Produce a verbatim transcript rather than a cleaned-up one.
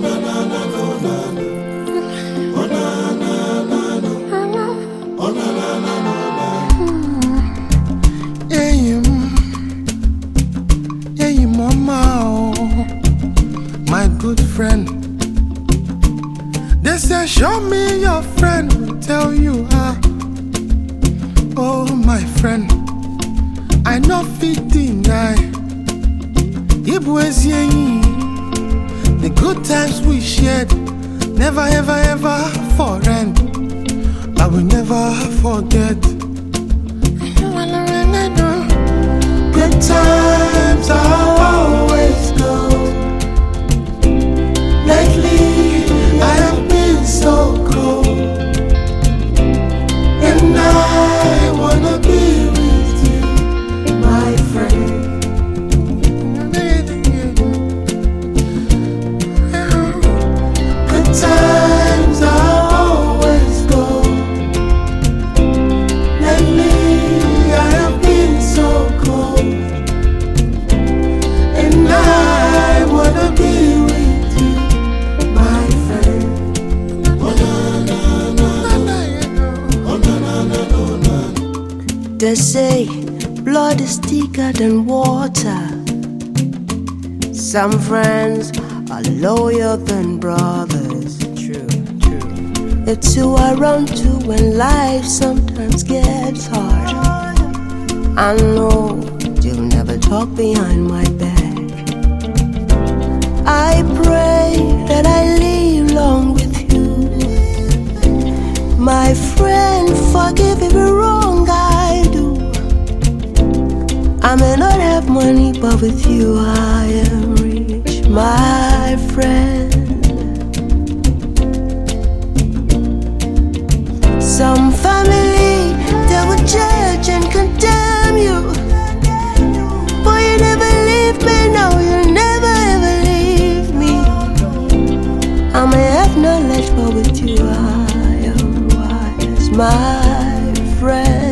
My good friend, they say show me your friend, will tell you ah. Oh my friend, I no fit deny. The good times we shared, never ever ever for end. I will never forget. Good times are always good. Lately, I have been so cold, and I wanna be with you, my friend. Good times are always good. Lately, I have been so cold, and I wanna be with you. They say blood is thicker than water. Some friends are loyal than brothers. True, true. It's who I run to when life sometimes gets hard. I know you'll never talk behind my back. I pray that I live long with you, my friend. Forgive every wrong I do. I may not have money, but with you I am rich, my friend. Some family, they will judge and condemn you, but you never leave me, no, you never ever leave me. I may have knowledge, but with you I am wise, my friend.